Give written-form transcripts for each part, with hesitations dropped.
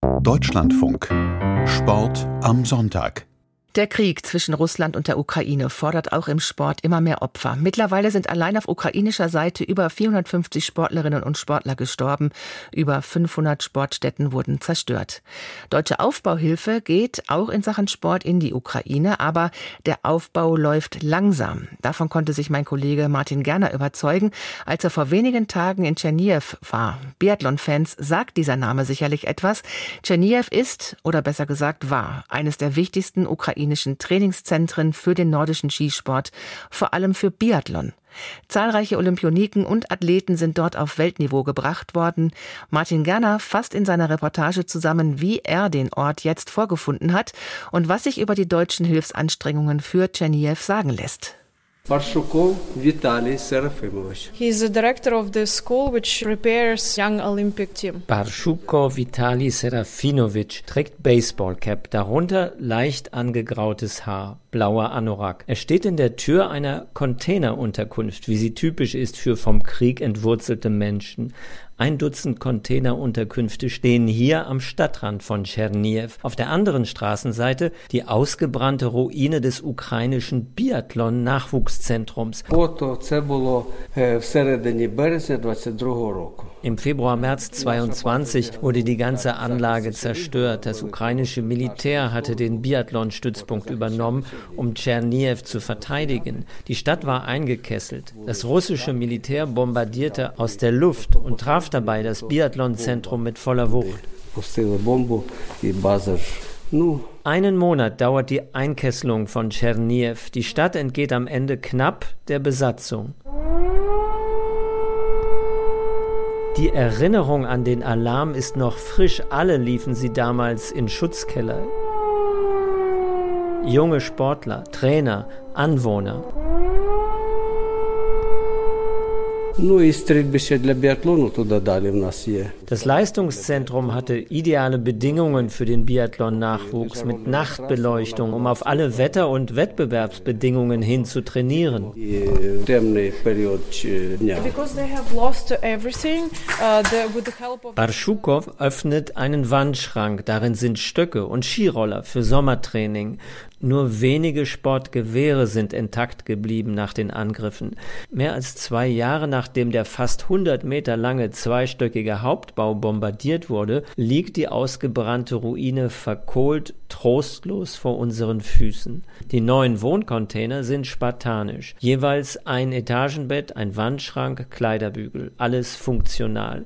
Deutschlandfunk. Sport am Sonntag. Der Krieg zwischen Russland und der Ukraine fordert auch im Sport immer mehr Opfer. Mittlerweile sind allein auf ukrainischer Seite über 450 Sportlerinnen und Sportler gestorben. Über 500 Sportstätten wurden zerstört. Deutsche Aufbauhilfe geht auch in Sachen Sport in die Ukraine, aber der Aufbau läuft langsam. Davon konnte sich mein Kollege Martin Gerner überzeugen, als er vor wenigen Tagen in Tschernihiw war. Biathlon-Fans sagt dieser Name sicherlich etwas. Tschernihiw ist, oder besser gesagt war, eines der wichtigsten ukrainischen Trainingszentren für den nordischen Skisport, vor allem für Biathlon. Zahlreiche Olympioniken und Athleten sind dort auf Weltniveau gebracht worden. Martin Gerner fasst in seiner Reportage zusammen, wie er den Ort jetzt vorgefunden hat und was sich über die deutschen Hilfsanstrengungen für Tschernihiw sagen lässt. Parshukov Vitali Serafimovich. He is the director of the school which prepares young Olympic team. Parshukov Vitali Serafinovich trägt Baseballcap, darunter leicht angegrautes Haar, blauer Anorak. Er steht in der Tür einer Containerunterkunft, wie sie typisch ist für vom Krieg entwurzelte Menschen. 1 Dutzend Containerunterkünfte stehen hier am Stadtrand von Tschernihiw. Auf der anderen Straßenseite die ausgebrannte Ruine des ukrainischen Biathlon-Nachwuchszentrums. Im Februar-März 22 wurde die ganze Anlage zerstört. Das ukrainische Militär hatte den Biathlon-Stützpunkt übernommen, um Tschernihiw zu verteidigen. Die Stadt war eingekesselt. Das russische Militär bombardierte aus der Luft und traf dabei das Biathlon-Zentrum mit voller Wucht. Einen Monat dauert die Einkesselung von Tschernihiw. Die Stadt entgeht am Ende knapp der Besatzung. Die Erinnerung an den Alarm ist noch frisch. Alle liefen sie damals in Schutzkeller. Junge Sportler, Trainer, Anwohner. Das Leistungszentrum hatte ideale Bedingungen für den Biathlon-Nachwuchs mit Nachtbeleuchtung, um auf alle Wetter- und Wettbewerbsbedingungen hin zu trainieren. Parshukov öffnet einen Wandschrank, darin sind Stöcke und Skiroller für Sommertraining. Nur wenige Sportgewehre sind intakt geblieben nach den Angriffen. Mehr als 2 Jahre nachdem der fast 100 Meter lange zweistöckige Hauptbau bombardiert wurde, liegt die ausgebrannte Ruine verkohlt, trostlos vor unseren Füßen. Die neuen Wohncontainer sind spartanisch. Jeweils ein Etagenbett, ein Wandschrank, Kleiderbügel. Alles funktional.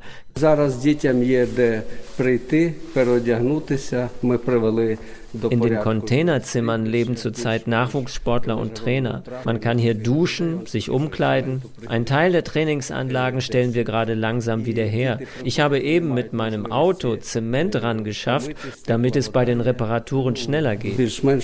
In den Containerzimmern leben zurzeit Nachwuchssportler und Trainer. Man kann hier duschen, sich umkleiden. Ein Teil der Trainingsanlagen stellen wir gerade langsam wieder her. Ich habe eben mit meinem Auto Zement ran geschafft, damit es bei den Reparaturen schneller geht.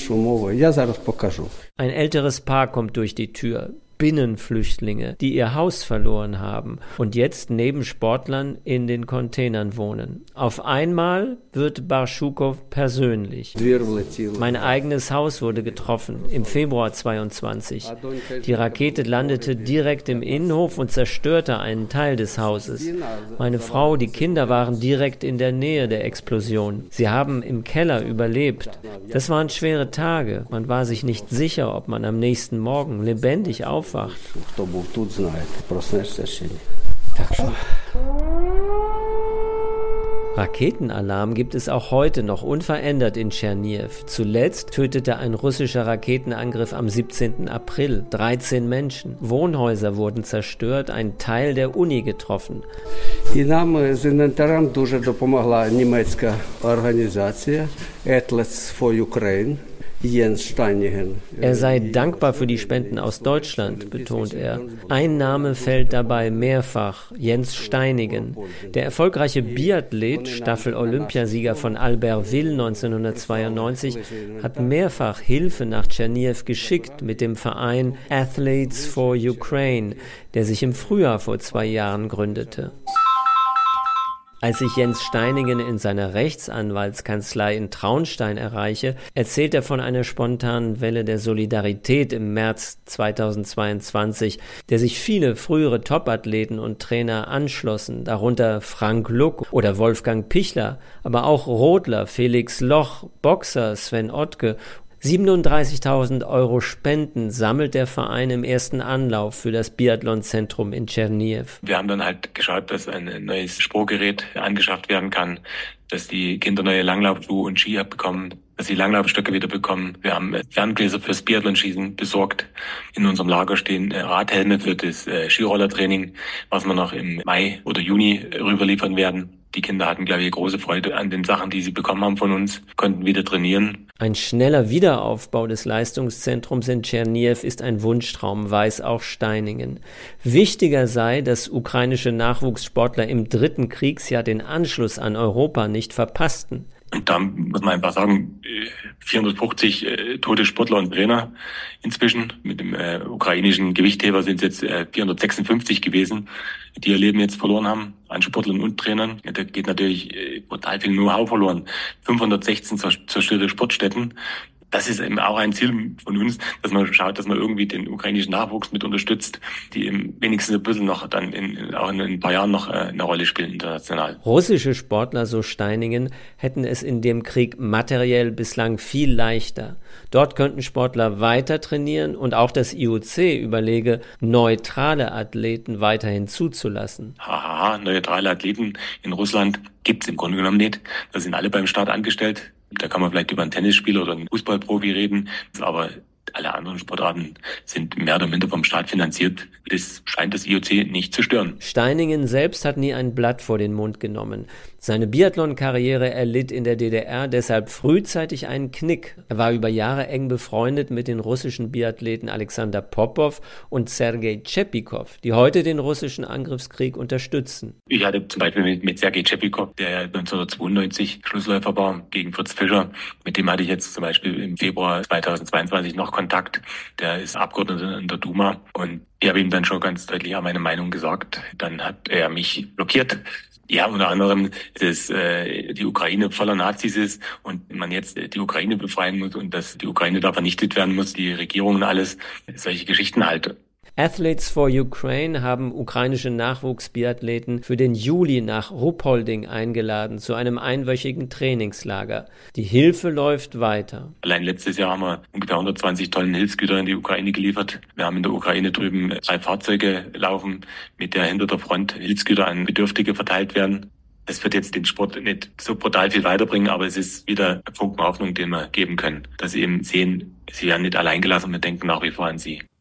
Ein älteres Paar kommt durch die Tür. Binnenflüchtlinge, die ihr Haus verloren haben und jetzt neben Sportlern in den Containern wohnen. Auf einmal wird Parshukov persönlich. Mein eigenes Haus wurde getroffen im Februar 22. Die Rakete landete direkt im Innenhof und zerstörte einen Teil des Hauses. Meine Frau, die Kinder waren direkt in der Nähe der Explosion. Sie haben im Keller überlebt. Das waren schwere Tage. Man war sich nicht sicher, ob man am nächsten Morgen lebendig aufwacht. Raketenalarm gibt es auch heute noch unverändert in Tschernihiw. Zuletzt tötete ein russischer Raketenangriff am 17. April 13 Menschen. Wohnhäuser wurden zerstört, ein Teil der Uni getroffen. І нам з інвентарем дуже допомогла німецька організація Athletes for Ukraine. Er sei dankbar für die Spenden aus Deutschland, betont er. Ein Name fällt dabei mehrfach, Jens Steinigen. Der erfolgreiche Biathlet, Staffel-Olympiasieger von Albertville 1992, hat mehrfach Hilfe nach Tschernihiw geschickt mit dem Verein Athletes for Ukraine, der sich im Frühjahr vor 2 Jahren gründete. Als ich Jens Steiningen in seiner Rechtsanwaltskanzlei in Traunstein erreiche, erzählt er von einer spontanen Welle der Solidarität im März 2022, der sich viele frühere Topathleten und Trainer anschlossen, darunter Frank Luck oder Wolfgang Pichler, aber auch Rodler, Felix Loch, Boxer Sven Ottke. 37.000 € Spenden sammelt der Verein im ersten Anlauf für das Biathlonzentrum in Tscherniew. Wir haben dann halt geschaut, dass ein neues Sprunggerät angeschafft werden kann, dass die Kinder neue Langlaufschuhe und Ski bekommen, dass sie Langlaufstöcke wieder bekommen. Wir haben Ferngläser fürs Biathlonschießen besorgt. In unserem Lager stehen Radhelme für das Skirollertraining, was wir noch im Mai oder Juni rüberliefern werden. Die Kinder hatten, glaube ich, große Freude an den Sachen, die sie bekommen haben von uns, konnten wieder trainieren. Ein schneller Wiederaufbau des Leistungszentrums in Tscherniew ist ein Wunschtraum, weiß auch Steiningen. Wichtiger sei, dass ukrainische Nachwuchssportler im 3. Kriegsjahr den Anschluss an Europa nicht verpassten. Und da muss man einfach sagen, 450 tote Sportler und Trainer inzwischen. Mit dem ukrainischen Gewichtheber sind es jetzt 456 gewesen, die ihr Leben jetzt verloren haben an Sportlern und Trainern. Ja, da geht natürlich brutal viel Know-how verloren. 516 zerstörte Sportstätten. Das ist eben auch ein Ziel von uns, dass man schaut, dass man irgendwie den ukrainischen Nachwuchs mit unterstützt, die eben wenigstens ein bisschen noch dann auch in ein paar Jahren noch eine Rolle spielen international. Russische Sportler, so Steiningen, hätten es in dem Krieg materiell bislang viel leichter. Dort könnten Sportler weiter trainieren und auch das IOC überlege, neutrale Athleten weiterhin zuzulassen. Neutrale Athleten in Russland gibt's im Grunde genommen nicht. Da sind alle beim Staat angestellt. Da kann man vielleicht über einen Tennisspieler oder einen Fußballprofi reden, aber alle anderen Sportarten sind mehr oder minder vom Staat finanziert. Das scheint das IOC nicht zu stören. Steiningen selbst hat nie ein Blatt vor den Mund genommen. Seine Biathlon-Karriere erlitt in der DDR deshalb frühzeitig einen Knick. Er war über Jahre eng befreundet mit den russischen Biathleten Alexander Popov und Sergei Tschepikow, die heute den russischen Angriffskrieg unterstützen. Ich hatte zum Beispiel mit Sergei Tschepikow, der 1992 Schlussläufer war gegen Fritz Fischer. Mit dem hatte ich jetzt zum Beispiel im Februar 2022 noch Kontakt. Der ist Abgeordneter in der Duma und ich habe ihm dann schon ganz deutlich meine Meinung gesagt. Dann hat er mich blockiert. Ja, unter anderem, dass die Ukraine voller Nazis ist und man jetzt die Ukraine befreien muss und dass die Ukraine da vernichtet werden muss, die Regierung und alles. Solche Geschichten halt. Athletes for Ukraine haben ukrainische Nachwuchsbiathleten für den Juli nach Ruhpolding eingeladen zu einem einwöchigen Trainingslager. Die Hilfe läuft weiter. Allein letztes Jahr haben wir ungefähr 120 Tonnen Hilfsgüter in die Ukraine geliefert. Wir haben in der Ukraine drüben 3 Fahrzeuge laufen, mit der hinter der Front Hilfsgüter an Bedürftige verteilt werden. Das wird jetzt den Sport nicht so brutal viel weiterbringen, aber es ist wieder ein Funken Hoffnung, den wir geben können. Dass sie eben sehen, sie werden nicht allein gelassen und wir denken nach wie vor an sie.